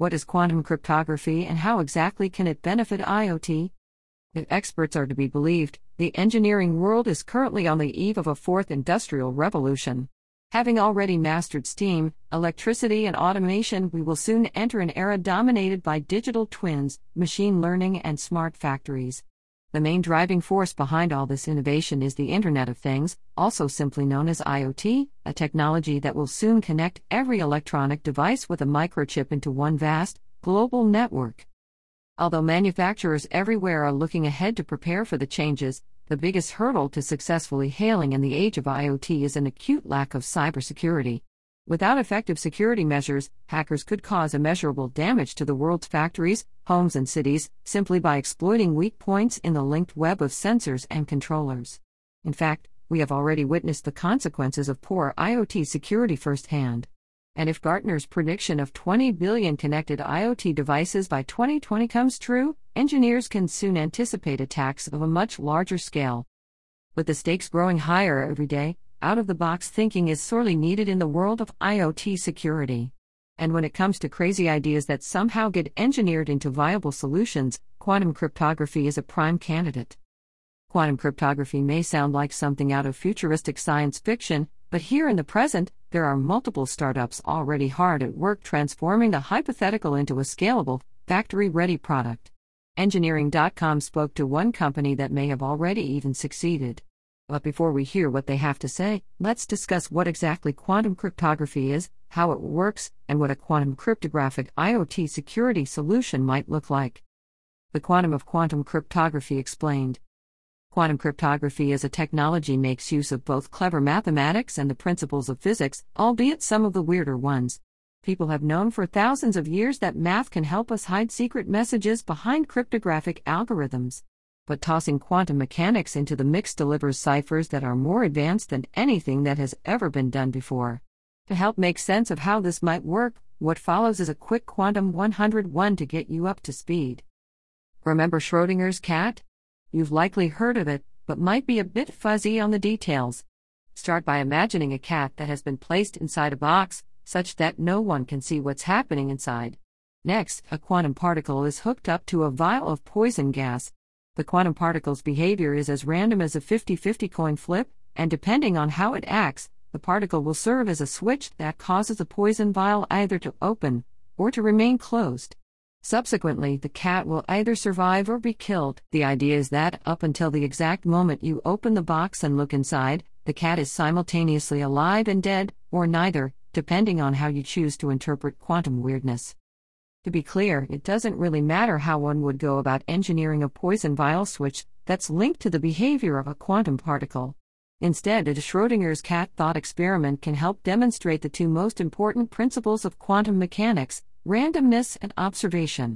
What is quantum cryptography and how exactly can it benefit IoT? If experts are to be believed, the engineering world is currently on the eve of a fourth industrial revolution. Having already mastered steam, electricity, and automation, we will soon enter an era dominated by digital twins, machine learning, and smart factories. The main driving force behind all this innovation is the Internet of Things, also simply known as IoT, a technology that will soon connect every electronic device with a microchip into one vast, global network. Although manufacturers everywhere are looking ahead to prepare for the changes, the biggest hurdle to successfully hailing in the age of IoT is an acute lack of cybersecurity. Without effective security measures, hackers could cause immeasurable damage to the world's factories, homes, and cities simply by exploiting weak points in the linked web of sensors and controllers. In fact, we have already witnessed the consequences of poor IoT security firsthand. And if Gartner's prediction of 20 billion connected IoT devices by 2020 comes true, engineers can soon anticipate attacks of a much larger scale. With the stakes growing higher every day, out-of-the-box thinking is sorely needed in the world of IoT security. And when it comes to crazy ideas that somehow get engineered into viable solutions, quantum cryptography is a prime candidate. Quantum cryptography may sound like something out of futuristic science fiction, but here in the present, there are multiple startups already hard at work transforming the hypothetical into a scalable, factory-ready product. Engineering.com spoke to one company that may have already even succeeded. But before we hear what they have to say, let's discuss what exactly quantum cryptography is, how it works, and what a quantum cryptographic IoT security solution might look like. The quantum of quantum cryptography explained. Quantum cryptography as a technology makes use of both clever mathematics and the principles of physics, albeit some of the weirder ones. People have known for thousands of years that math can help us hide secret messages behind cryptographic algorithms. But tossing quantum mechanics into the mix delivers ciphers that are more advanced than anything that has ever been done before. To help make sense of how this might work, what follows is a quick Quantum 101 to get you up to speed. Remember Schrödinger's cat? You've likely heard of it, but might be a bit fuzzy on the details. Start by imagining a cat that has been placed inside a box, such that no one can see what's happening inside. Next, a quantum particle is hooked up to a vial of poison gas. The quantum particle's behavior is as random as a 50-50 coin flip, and depending on how it acts, the particle will serve as a switch that causes the poison vial either to open or to remain closed. Subsequently, the cat will either survive or be killed. The idea is that, up until the exact moment you open the box and look inside, the cat is simultaneously alive and dead, or neither, depending on how you choose to interpret quantum weirdness. To be clear, it doesn't really matter how one would go about engineering a poison vial switch that's linked to the behavior of a quantum particle. Instead, a Schrödinger's cat thought experiment can help demonstrate the two most important principles of quantum mechanics: randomness and observation.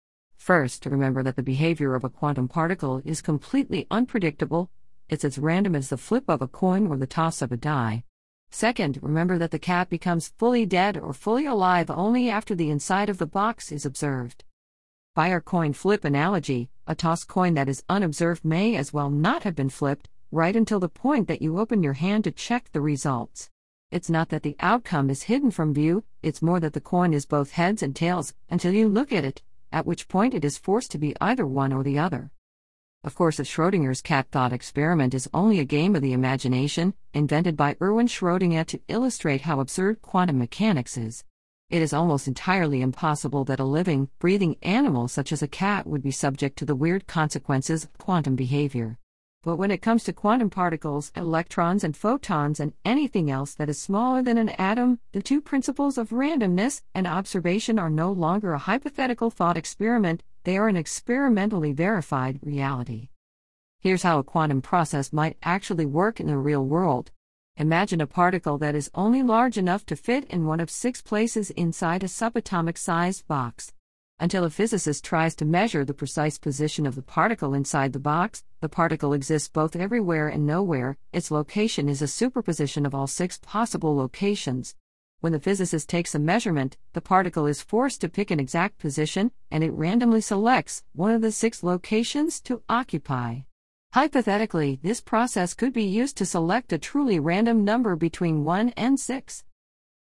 First, remember that the behavior of a quantum particle is completely unpredictable. It's as random as the flip of a coin or the toss of a die. Second, remember that the cat becomes fully dead or fully alive only after the inside of the box is observed. By our coin flip analogy, a tossed coin that is unobserved may as well not have been flipped, right until the point that you open your hand to check the results. It's not that the outcome is hidden from view, it's more that the coin is both heads and tails until you look at it, at which point it is forced to be either one or the other. Of course, a Schrödinger's cat thought experiment is only a game of the imagination, invented by Erwin Schrödinger to illustrate how absurd quantum mechanics is. It is almost entirely impossible that a living, breathing animal such as a cat would be subject to the weird consequences of quantum behavior. But when it comes to quantum particles, electrons and photons and anything else that is smaller than an atom, the two principles of randomness and observation are no longer a hypothetical thought experiment, they are an experimentally verified reality. Here's how a quantum process might actually work in the real world. Imagine a particle that is only large enough to fit in one of 6 places inside a subatomic-sized box. Until a physicist tries to measure the precise position of the particle inside the box, the particle exists both everywhere and nowhere. Its location is a superposition of all 6 possible locations. When the physicist takes a measurement, the particle is forced to pick an exact position, and it randomly selects one of the 6 locations to occupy. Hypothetically, this process could be used to select a truly random number between 1 and 6.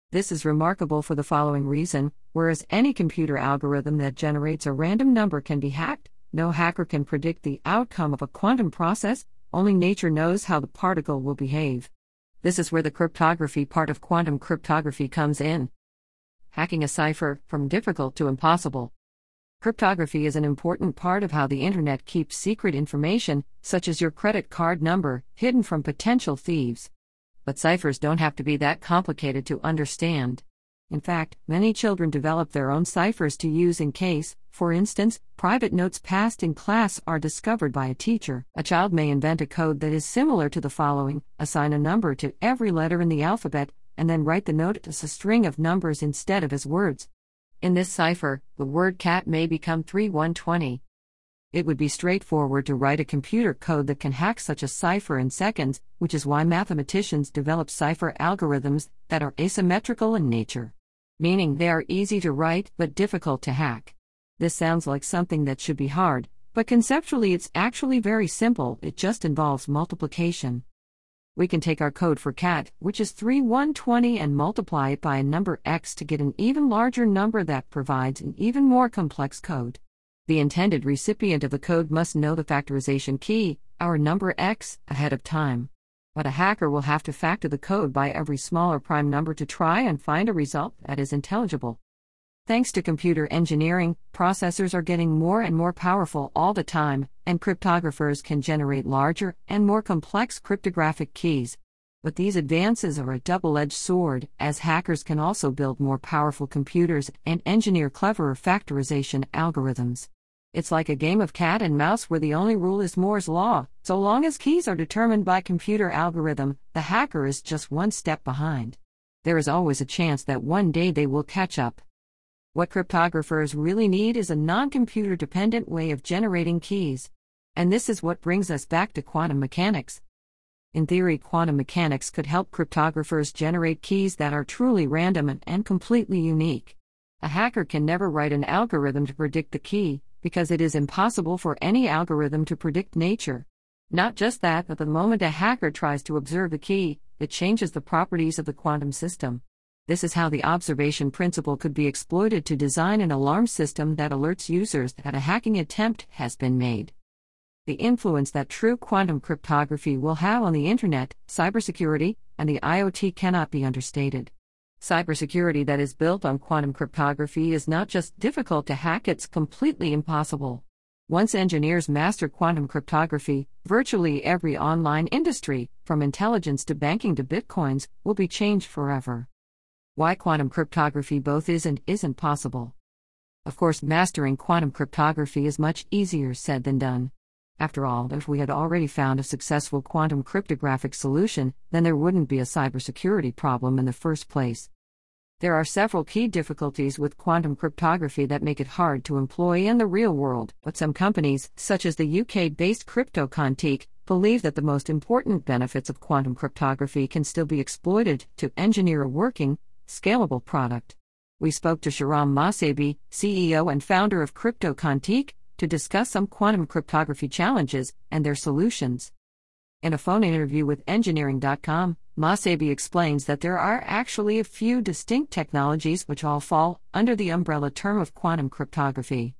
This is remarkable for the following reason: whereas any computer algorithm that generates a random number can be hacked, no hacker can predict the outcome of a quantum process. Only nature knows how the particle will behave. This is where the cryptography part of quantum cryptography comes in. Hacking a cipher, from difficult to impossible. Cryptography is an important part of how the internet keeps secret information, such as your credit card number, hidden from potential thieves. But ciphers don't have to be that complicated to understand. In fact, many children develop their own ciphers to use in case, for instance, private notes passed in class are discovered by a teacher. A child may invent a code that is similar to the following: assign a number to every letter in the alphabet, and then write the note as a string of numbers instead of as words. In this cipher, the word cat may become 3120. It would be straightforward to write a computer code that can hack such a cipher in seconds, which is why mathematicians develop cipher algorithms that are asymmetrical in nature. Meaning they are easy to write but difficult to hack. This sounds like something that should be hard, but conceptually it's actually very simple. It just involves multiplication. We can take our code for cat, which is 3120, and multiply it by a number x to get an even larger number that provides an even more complex code. The intended recipient of the code must know the factorization key, our number x, ahead of time. But a hacker will have to factor the code by every smaller prime number to try and find a result that is intelligible. Thanks to computer engineering, processors are getting more and more powerful all the time, and cryptographers can generate larger and more complex cryptographic keys. But these advances are a double-edged sword, as hackers can also build more powerful computers and engineer cleverer factorization algorithms. It's like a game of cat and mouse where the only rule is Moore's law. So long as keys are determined by computer algorithm, the hacker is just one step behind. There is always a chance that one day they will catch up. What cryptographers really need is a non-computer dependent way of generating keys. And this is what brings us back to quantum mechanics. In theory, quantum mechanics could help cryptographers generate keys that are truly random and completely unique. A hacker can never write an algorithm to predict the key, because it is impossible for any algorithm to predict nature. Not just that, but the moment a hacker tries to observe the key, it changes the properties of the quantum system. This is how the observation principle could be exploited to design an alarm system that alerts users that a hacking attempt has been made. The influence that true quantum cryptography will have on the internet, cybersecurity, and the IoT cannot be understated. Cybersecurity that is built on quantum cryptography is not just difficult to hack, it's completely impossible. Once engineers master quantum cryptography, virtually every online industry, from intelligence to banking to bitcoins, will be changed forever. Why quantum cryptography both is and isn't possible. Of course, mastering quantum cryptography is much easier said than done. After all, if we had already found a successful quantum cryptographic solution, then there wouldn't be a cybersecurity problem in the first place. There are several key difficulties with quantum cryptography that make it hard to employ in the real world, but some companies, such as the UK-based CryptoQuantique, believe that the most important benefits of quantum cryptography can still be exploited to engineer a working, scalable product. We spoke to Shahram Mahsabi, CEO and founder of CryptoQuantique, to discuss some quantum cryptography challenges and their solutions. In a phone interview with Engineering.com, Mahsabi explains that there are actually a few distinct technologies which all fall under the umbrella term of quantum cryptography.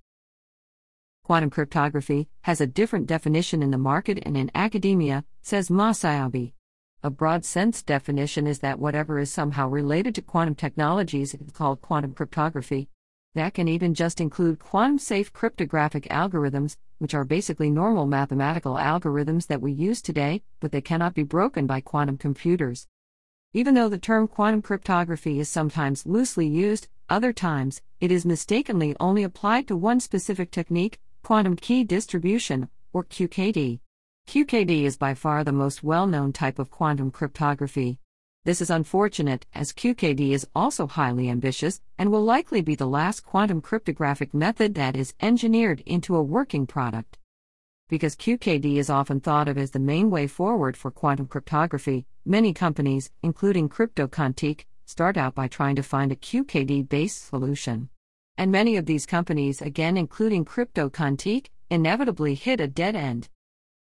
Quantum cryptography has a different definition in the market and in academia, says Mahsabi. A broad sense definition is that whatever is somehow related to quantum technologies is called quantum cryptography. That can even just include quantum-safe cryptographic algorithms, which are basically normal mathematical algorithms that we use today, but they cannot be broken by quantum computers. Even though the term quantum cryptography is sometimes loosely used, other times, it is mistakenly only applied to one specific technique, quantum key distribution, or QKD. QKD is by far the most well-known type of quantum cryptography. This is unfortunate, as QKD is also highly ambitious, and will likely be the last quantum cryptographic method that is engineered into a working product. Because QKD is often thought of as the main way forward for quantum cryptography, many companies, including CryptoQuantique, start out by trying to find a QKD-based solution. And many of these companies, again including CryptoQuantique, inevitably hit a dead end.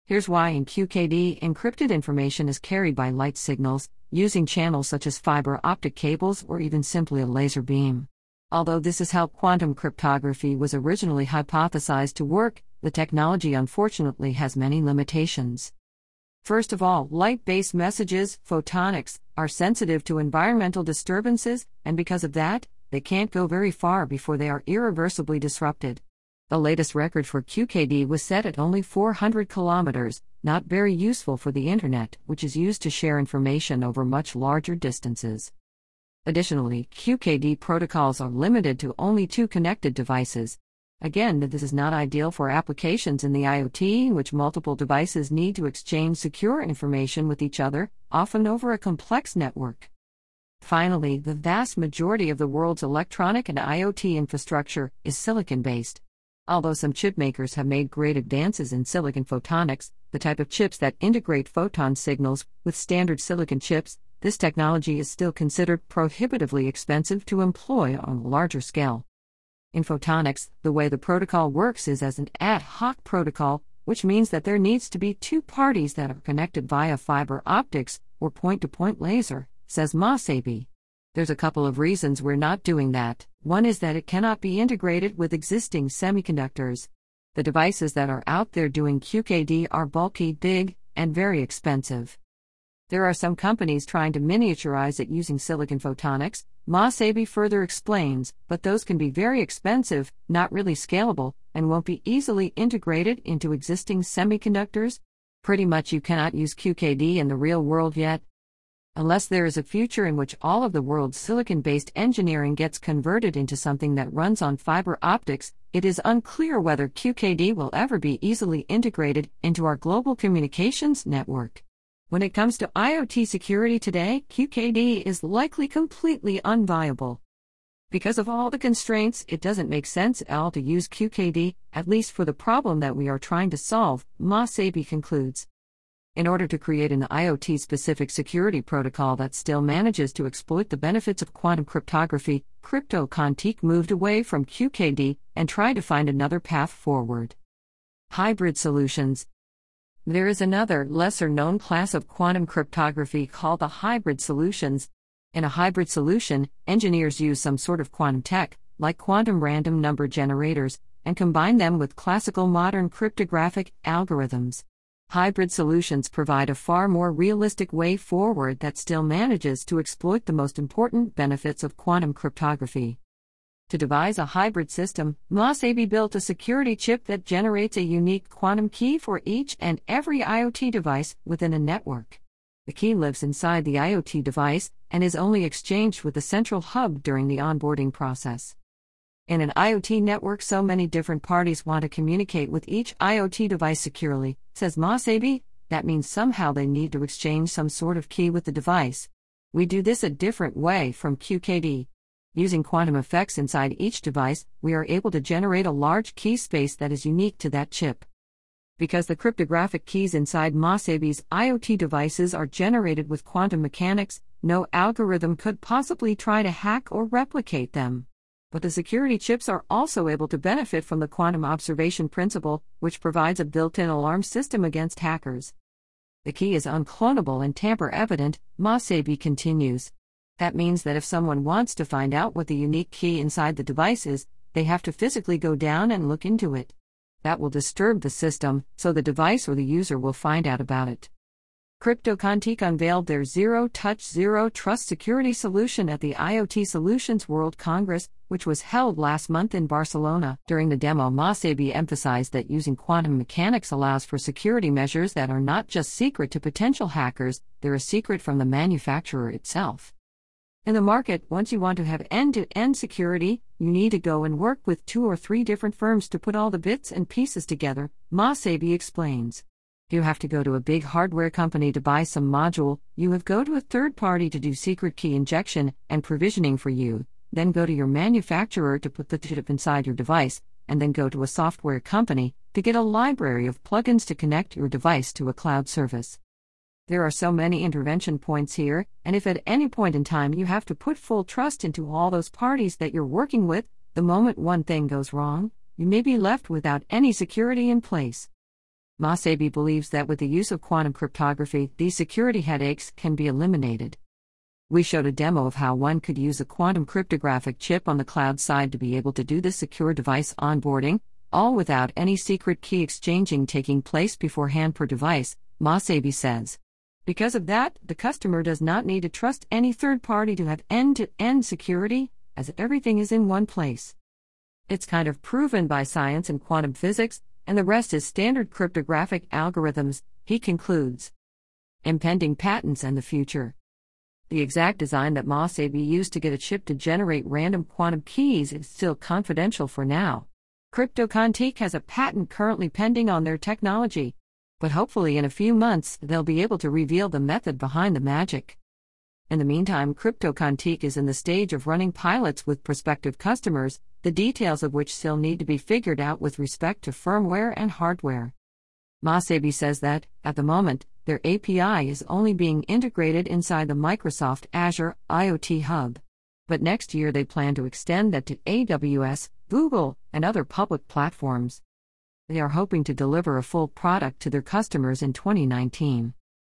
Here's why. In QKD, encrypted information is carried by light signals, using channels such as fiber optic cables or even simply a laser beam. Although this is how quantum cryptography was originally hypothesized to work, the technology unfortunately has many limitations. First of all, light-based messages, photonics, are sensitive to environmental disturbances, and because of that, they can't go very far before they are irreversibly disrupted. The latest record for QKD was set at only 400 kilometers, not very useful for the Internet, which is used to share information over much larger distances. Additionally, QKD protocols are limited to only 2 connected devices. Again, this is not ideal for applications in the IoT in which multiple devices need to exchange secure information with each other, often over a complex network. Finally, the vast majority of the world's electronic and IoT infrastructure is silicon-based. Although some chip makers have made great advances in silicon photonics, the type of chips that integrate photon signals with standard silicon chips, this technology is still considered prohibitively expensive to employ on a larger scale. In photonics, the way the protocol works is as an ad hoc protocol, which means that there needs to be 2 parties that are connected via fiber optics or point-to-point laser, says Masabi. There's a couple of reasons we're not doing that. One is that it cannot be integrated with existing semiconductors. The devices that are out there doing QKD are bulky, big, and very expensive. There are some companies trying to miniaturize it using silicon photonics, Masabi further explains, but those can be very expensive, not really scalable, and won't be easily integrated into existing semiconductors. Pretty much you cannot use QKD in the real world yet. Unless there is a future in which all of the world's silicon-based engineering gets converted into something that runs on fiber optics, it is unclear whether QKD will ever be easily integrated into our global communications network. When it comes to IoT security today, QKD is likely completely unviable. Because of all the constraints, it doesn't make sense at all to use QKD, at least for the problem that we are trying to solve, Masabi concludes. In order to create an IoT-specific security protocol that still manages to exploit the benefits of quantum cryptography, CryptoQuantique moved away from QKD and tried to find another path forward. Hybrid solutions. There is another, lesser-known class of quantum cryptography called the hybrid solutions. In a hybrid solution, engineers use some sort of quantum tech, like quantum random number generators, and combine them with classical modern cryptographic algorithms. Hybrid solutions provide a far more realistic way forward that still manages to exploit the most important benefits of quantum cryptography. To devise a hybrid system, Masabi built a security chip that generates a unique quantum key for each and every IoT device within a network. The key lives inside the IoT device and is only exchanged with the central hub during the onboarding process. In an IoT network, so many different parties want to communicate with each IoT device securely, says Masabi. That means somehow they need to exchange some sort of key with the device. We do this a different way from QKD. Using quantum effects inside each device, we are able to generate a large key space that is unique to that chip. Because the cryptographic keys inside Masabi's IoT devices are generated with quantum mechanics, no algorithm could possibly try to hack or replicate them. But the security chips are also able to benefit from the quantum observation principle, which provides a built-in alarm system against hackers. The key is unclonable and tamper-evident, Masabi continues. That means that if someone wants to find out what the unique key inside the device is, they have to physically go down and look into it. That will disturb the system, so the device or the user will find out about it. CryptoQuantique unveiled their zero-touch, zero-trust security solution at the IoT Solutions World Congress, which was held last month in Barcelona. During the demo, Masabi emphasized that using quantum mechanics allows for security measures that are not just secret to potential hackers, they're a secret from the manufacturer itself. In the market, once you want to have end-to-end security, you need to go and work with 2 or 3 different firms to put all the bits and pieces together, Masabi explains. You have to go to a big hardware company to buy some module, you have go to a third party to do secret key injection and provisioning for you, then go to your manufacturer to put the chip inside your device, and then go to a software company to get a library of plugins to connect your device to a cloud service. There are so many intervention points here, and if at any point in time you have to put full trust into all those parties that you're working with, the moment one thing goes wrong, you may be left without any security in place. Masabi believes that with the use of quantum cryptography, these security headaches can be eliminated. We showed a demo of how one could use a quantum cryptographic chip on the cloud side to be able to do this secure device onboarding, all without any secret key exchanging taking place beforehand per device, Masabi says. Because of that, the customer does not need to trust any third party to have end-to-end security, as everything is in one place. It's kind of proven by science and quantum physics, and the rest is standard cryptographic algorithms, he concludes. Impending patents and the future. The exact design that Masabi used to get a chip to generate random quantum keys is still confidential for now. CryptoQuantique has a patent currently pending on their technology, but hopefully in a few months they'll be able to reveal the method behind the magic. In the meantime, CryptoQuantique is in the stage of running pilots with prospective customers, the details of which still need to be figured out with respect to firmware and hardware. Masabi says that, at the moment, their API is only being integrated inside the Microsoft Azure IoT Hub. But next year they plan to extend that to AWS, Google, and other public platforms. They are hoping to deliver a full product to their customers in 2019.